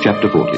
Chapter 40.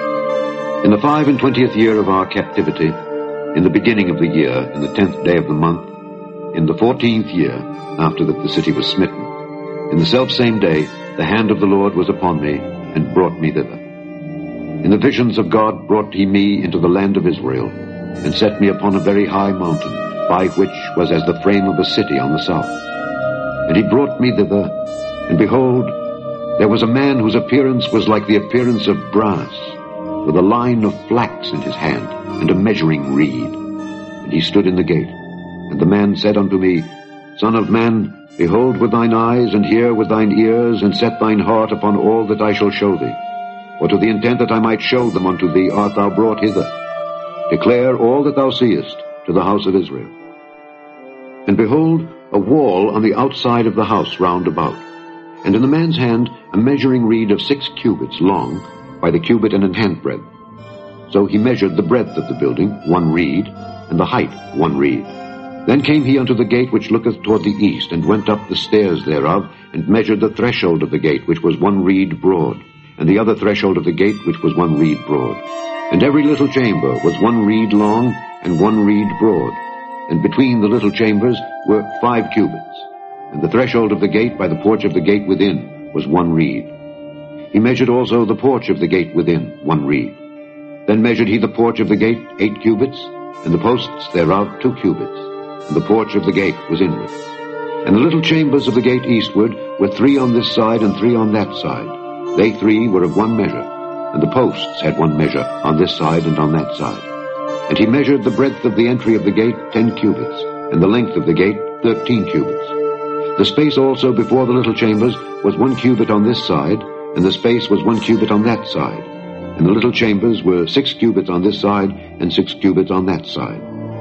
In the 25th year of our captivity, in the beginning of the year, in the 10th day of the month, in the 14th year, after that the city was smitten, in the selfsame day, the hand of the Lord was upon me, and brought me thither. In the visions of God brought he me into the land of Israel, and set me upon a very high mountain, by which was as the frame of a city on the south. And he brought me thither, and behold, there was a man whose appearance was like the appearance of brass, with a line of flax in his hand, and a measuring reed. And he stood in the gate. And the man said unto me, Son of man, behold with thine eyes, and hear with thine ears, and set thine heart upon all that I shall show thee. For to the intent that I might show them unto thee art thou brought hither. Declare all that thou seest to the house of Israel. And behold, a wall on the outside of the house round about, and in the man's hand a measuring reed of 6 cubits long, by the cubit and an handbreadth. So he measured the breadth of the building, 1 reed, and the height 1 reed. Then came he unto the gate which looketh toward the east, and went up the stairs thereof, and measured the threshold of the gate, which was 1 reed broad, and the other threshold of the gate, which was 1 reed broad. And every little chamber was 1 reed long, and 1 reed broad, and between the little chambers were 5 cubits. And the threshold of the gate by the porch of the gate within was 1 reed. He measured also the porch of the gate within 1 reed. Then measured he the porch of the gate 8 cubits, and the posts thereof 2 cubits, and the porch of the gate was inward. And the little chambers of the gate eastward were 3 on this side and 3 on that side. They 3 were of 1 measure, and the posts had 1 measure on this side and on that side. And he measured the breadth of the entry of the gate 10 cubits, and the length of the gate 13 cubits. The space also before the little chambers was 1 cubit on this side, and the space was 1 cubit on that side. And the little chambers were 6 cubits on this side, and 6 cubits on that side.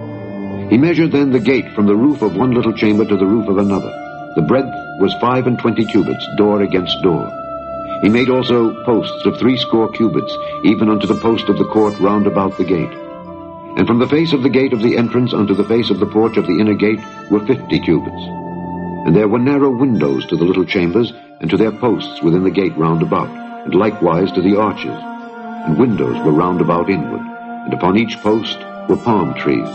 He measured then the gate from the roof of one little chamber to the roof of another. The breadth was 25 cubits, door against door. He made also posts of 80 cubits, even unto the post of the court round about the gate. And from the face of the gate of the entrance unto the face of the porch of the inner gate were 50 cubits. And there were narrow windows to the little chambers, and to their posts within the gate round about, and likewise to the arches. And windows were round about inward, and upon each post were palm trees.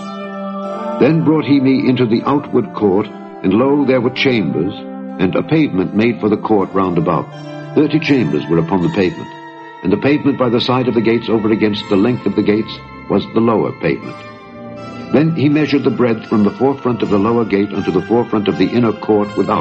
Then brought he me into the outward court, and lo, there were chambers, and a pavement made for the court round about. 30 chambers were upon the pavement, and the pavement by the side of the gates over against the length of the gates was the lower pavement. Then he measured the breadth from the forefront of the lower gate unto the forefront of the inner court without,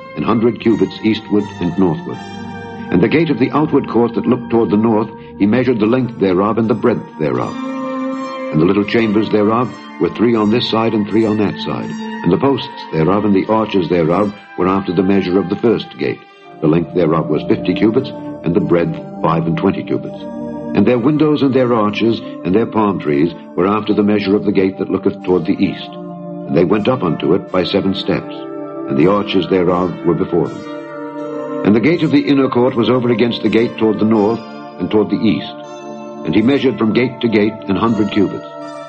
100 cubits eastward and northward. And the gate of the outward court that looked toward the north, he measured the length thereof and the breadth thereof. And the little chambers thereof were 3 on this side and 3 on that side. And the posts thereof and the arches thereof were after the measure of the first gate. The length thereof was 50 cubits, and the breadth 25 cubits. And their windows and their arches and their palm trees were after the measure of the gate that looketh toward the east. And they went up unto it by 7 steps, and the arches thereof were before them. And the gate of the inner court was over against the gate toward the north and toward the east. And he measured from gate to gate 100 cubits.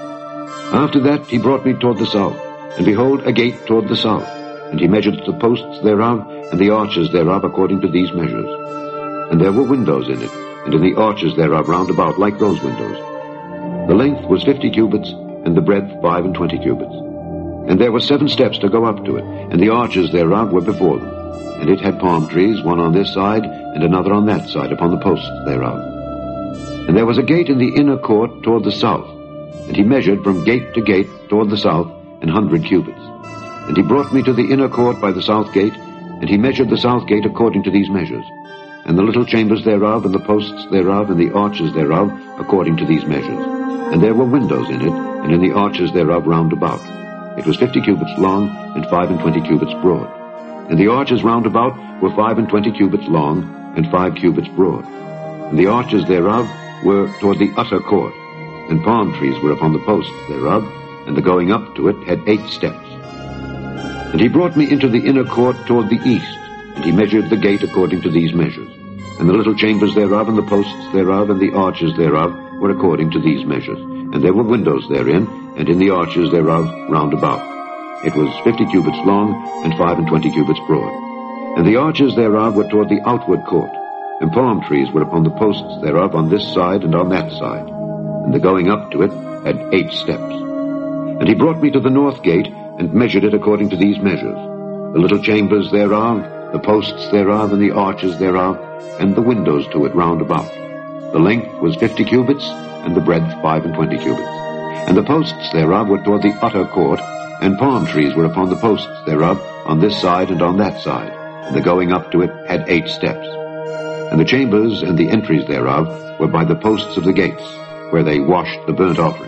After that he brought me toward the south, and behold, a gate toward the south. And he measured the posts thereof and the arches thereof according to these measures. And there were windows in it, and in the arches thereof round about like those windows. The length was 50 cubits, and the breadth 25 cubits. And there were 7 steps to go up to it, and the arches thereof were before them. And it had palm trees, one on this side, and another on that side, upon the posts thereof. And there was a gate in the inner court toward the south, and he measured from gate to gate toward the south 100 cubits. And he brought me to the inner court by the south gate, and he measured the south gate according to these measures, and the little chambers thereof, and the posts thereof, and the arches thereof, according to these measures. And there were windows in it, and in the arches thereof round about. It was 50 cubits long, and 25 cubits broad. And the arches round about were 25 cubits long, and 5 cubits broad. And the arches thereof were toward the utter court, and palm trees were upon the posts thereof, and the going up to it had 8 steps. And he brought me into the inner court toward the east, and he measured the gate according to these measures. And the little chambers thereof, and the posts thereof, and the arches thereof were according to these measures. And there were windows therein, and in the arches thereof round about. It was 50 cubits long, and 25 cubits broad. And the arches thereof were toward the outward court, and palm trees were upon the posts thereof on this side and on that side, and the going up to it had 8 steps. And he brought me to the north gate, and measured it according to these measures, the little chambers thereof, the posts thereof, and the arches thereof, and the windows to it round about. The length was 50 cubits, and the breadth 25 cubits. And the posts thereof were toward the utter court, and palm trees were upon the posts thereof on this side and on that side, and the going up to it had 8 steps. And the chambers and the entries thereof were by the posts of the gates, where they washed the burnt offering.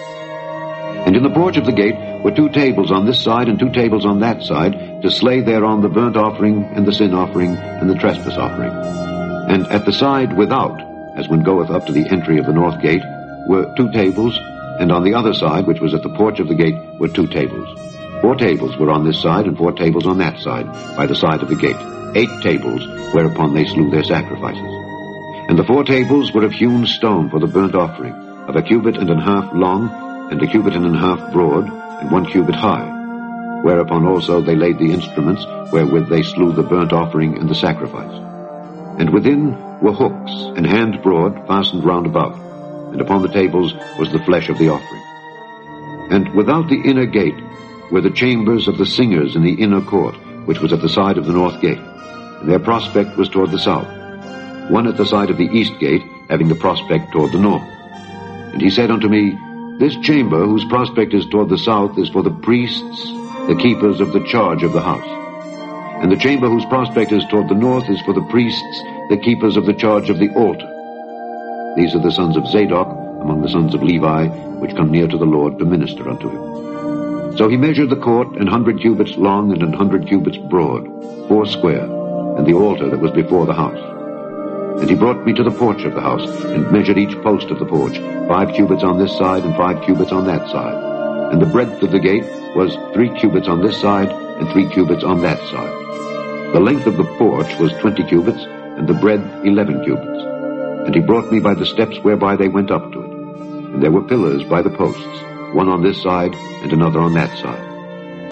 And in the porch of the gate were 2 tables on this side and 2 tables on that side, to slay thereon the burnt offering and the sin offering and the trespass offering. And at the side without, as one goeth up to the entry of the north gate, were 2 tables, and on the other side, which was at the porch of the gate, were 2 tables. 4 tables were on this side and 4 tables on that side, by the side of the gate. 8 tables, whereupon they slew their sacrifices. And the 4 tables were of hewn stone for the burnt offering, of 1.5 cubits long, and 1.5 cubits broad, and 1 cubit high. Whereupon also they laid the instruments, wherewith they slew the burnt offering and the sacrifice. And within were hooks, an hand broad, fastened round about, and upon the tables was the flesh of the offering. And without the inner gate were the chambers of the singers in the inner court, which was at the side of the north gate, and their prospect was toward the south, one at the side of the east gate, having the prospect toward the north. And he said unto me, This chamber, whose prospect is toward the south, is for the priests, the keepers of the charge of the house. And the chamber whose prospect is toward the north is for the priests, the keepers of the charge of the altar. These are the sons of Zadok, among the sons of Levi, which come near to the Lord to minister unto him. So he measured the court 100 cubits long and 100 cubits broad, 4 square, and the altar that was before the house. And he brought me to the porch of the house, and measured each post of the porch, 5 cubits on this side and 5 cubits on that side. And the breadth of the gate was 3 cubits on this side and 3 cubits on that side. The length of the porch was 20 cubits, and the breadth 11 cubits. And he brought me by the steps whereby they went up to it. And there were pillars by the posts, one on this side and another on that side.